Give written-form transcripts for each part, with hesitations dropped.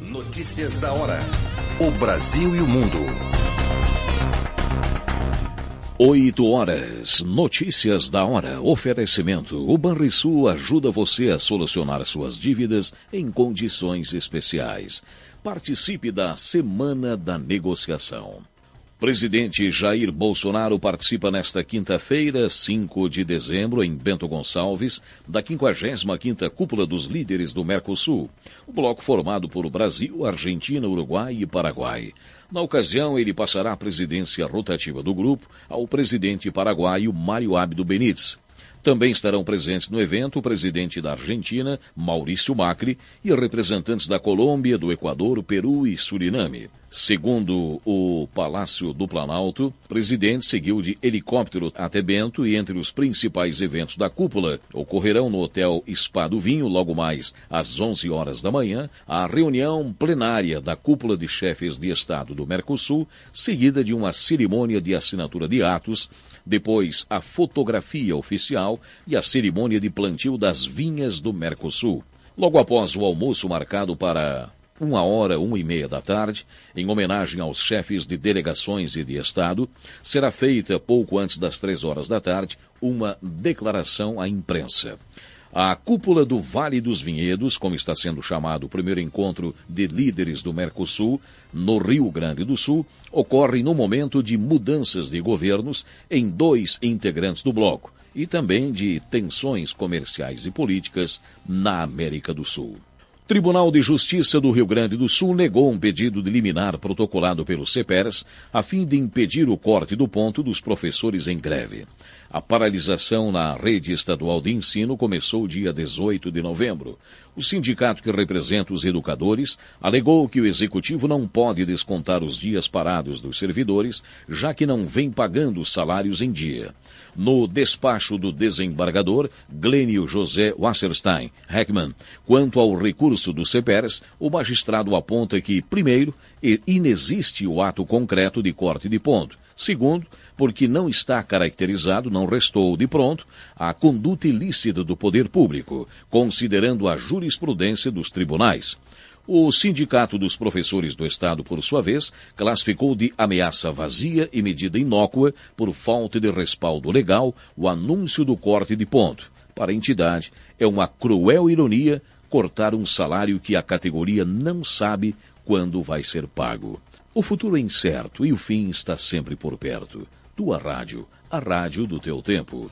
Notícias da hora. O Brasil e o mundo. 8h. Notícias da hora. Oferecimento. O Banrisul ajuda você a solucionar suas dívidas em condições especiais. Participe da Semana da Negociação. Presidente Jair Bolsonaro participa nesta quinta-feira, 5 de dezembro, em Bento Gonçalves, da 55ª Cúpula dos Líderes do Mercosul, o bloco formado por Brasil, Argentina, Uruguai e Paraguai. Na ocasião, ele passará a presidência rotativa do grupo ao presidente paraguaio Mário Abdo Benítez. Também estarão presentes no evento o presidente da Argentina, Maurício Macri, e representantes da Colômbia, do Equador, Peru e Suriname. Segundo o Palácio do Planalto, o presidente seguiu de helicóptero até Bento e entre os principais eventos da cúpula ocorrerão no Hotel Spa do Vinho, logo mais às 11 horas da manhã, a reunião plenária da Cúpula de Chefes de Estado do Mercosul, seguida de uma cerimônia de assinatura de atos, depois a fotografia oficial e a cerimônia de plantio das vinhas do Mercosul. Logo após o almoço marcado para 1h30 da tarde, em homenagem aos chefes de delegações e de Estado, será feita, pouco antes das 3 horas da tarde, uma declaração à imprensa. A Cúpula do Vale dos Vinhedos, como está sendo chamado o primeiro encontro de líderes do Mercosul, no Rio Grande do Sul, ocorre no momento de mudanças de governos em 2 integrantes do bloco e também de tensões comerciais e políticas na América do Sul. O Tribunal de Justiça do Rio Grande do Sul negou um pedido de liminar protocolado pelo CEPERS a fim de impedir o corte do ponto dos professores em greve. A paralisação na rede estadual de ensino começou dia 18 de novembro. O sindicato que representa os educadores alegou que o executivo não pode descontar os dias parados dos servidores, já que não vem pagando os salários em dia. No despacho do desembargador Glênio José Wasserstein Heckmann, quanto ao recurso do CEPERS, o magistrado aponta que, primeiro, inexiste o ato concreto de corte de ponto. Segundo, porque não está caracterizado, não restou de pronto, a conduta ilícita do poder público, considerando a jurisprudência dos tribunais. O Sindicato dos Professores do Estado, por sua vez, classificou de ameaça vazia e medida inócua, por falta de respaldo legal, o anúncio do corte de ponto. Para a entidade, é uma cruel ironia cortar um salário que a categoria não sabe quando vai ser pago. O futuro é incerto e o fim está sempre por perto. Tua rádio, a rádio do teu tempo.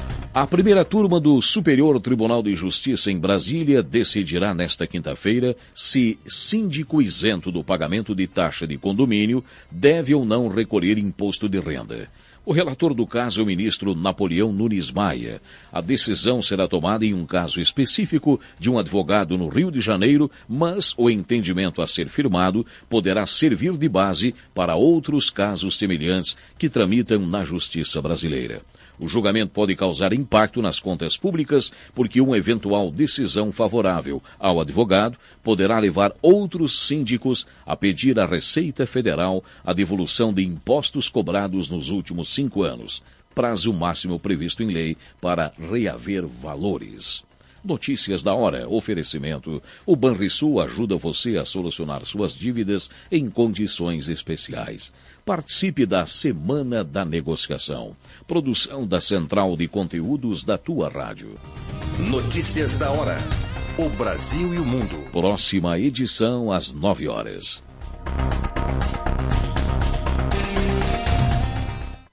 A primeira turma do Superior Tribunal de Justiça em Brasília decidirá nesta quinta-feira se síndico isento do pagamento de taxa de condomínio deve ou não recolher imposto de renda. O relator do caso é o ministro Napoleão Nunes Maia. A decisão será tomada em um caso específico de um advogado no Rio de Janeiro, mas o entendimento a ser firmado poderá servir de base para outros casos semelhantes que tramitam na justiça brasileira. O julgamento pode causar impacto nas contas públicas porque uma eventual decisão favorável ao advogado poderá levar outros síndicos a pedir à Receita Federal a devolução de impostos cobrados nos últimos 5 anos, prazo máximo previsto em lei para reaver valores. Notícias da hora. Oferecimento. O Banrisul ajuda você a solucionar suas dívidas em condições especiais. Participe da Semana da Negociação. Produção da Central de Conteúdos da tua rádio. Notícias da hora. O Brasil e o mundo. Próxima edição às 9 horas.